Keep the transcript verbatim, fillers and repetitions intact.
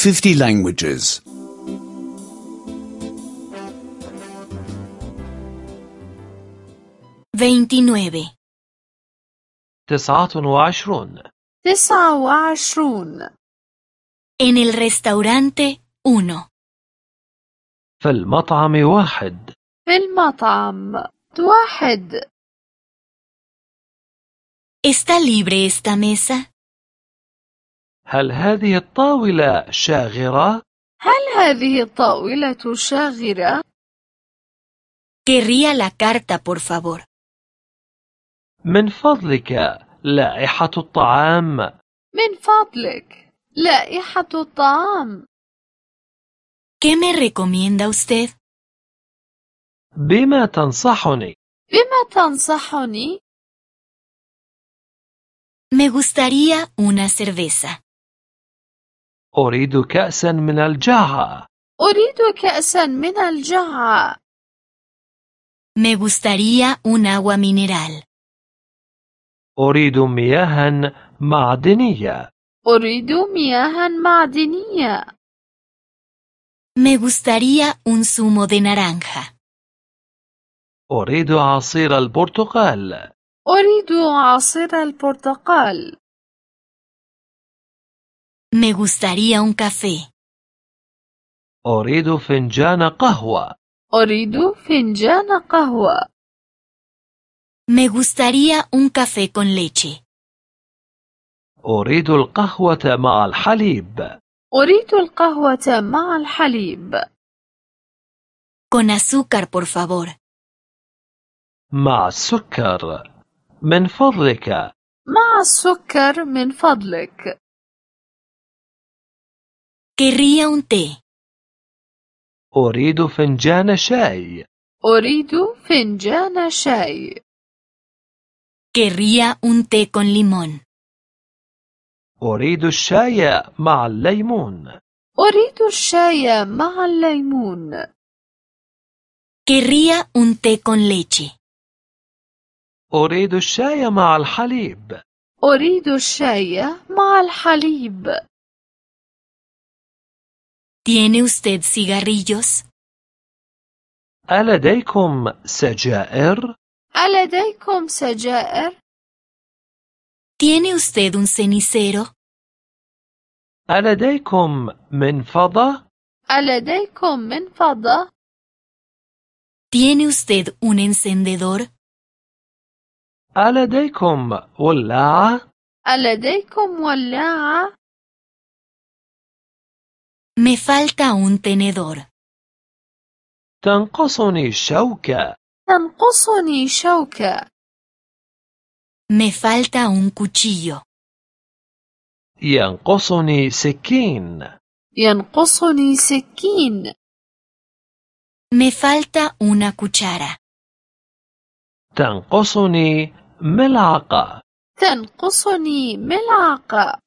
fifty languages. veintinueve. تسعة وعشرون. تسعة وعشرون. En el restaurante uno. في المطعم واحد. في المطعم واحد. ¿Está libre esta mesa? هل هذه الطاولة شاغرة؟ هل هذه الطاولة شاغرة؟ Querría la carta, por favor. من فضلك لائحة الطعام. من فضلك لائحة الطعام. ¿Qué me recomienda usted? بما تنصحني؟ بما تنصحني؟ Me gustaría una cerveza. أريد كأسا من الجعة. أريد كأسا من الجعة. Me gustaría un agua mineral. أريد مياها معدنية. أريد مياه معدنية. Me gustaría un zumo de naranja. أريد عصير البرتقال. أريد عصير البرتقال. Me gustaría un café. أريد فنجان قهوة. أريد فنجان قهوة. Me gustaría un café con leche. أريد القهوة مع الحليب. أريد القهوة مع الحليب. Con azúcar, por favor. مع السكر. من فضلك. مع السكر من فضلك. Querría un té. أريد فنجان شاي. أريد فنجان شاي. Querría un té con limón. أريد الشاي مع الليمون. أريد الشاي مع الليمون. Querría un té con leche. أريد الشاي مع الحليب. أريد الشاي مع الحليب. ¿Tiene usted cigarrillos? ألديكم سجائر؟ ألديكم سجائر؟ ¿Tiene usted un cenicero? ألديكم منفضة؟ ألديكم منفضة؟ ¿Tiene usted un encendedor? ألديكم ولاعة؟ ألديكم ولاعة؟ Me falta un tenedor. تنقصني شوكة. تنقصني شوكة. Me falta un cuchillo. ينقصني سكين. ينقصني سكين. Me falta una cuchara. تنقصني ملعقة. تنقصني ملعقة.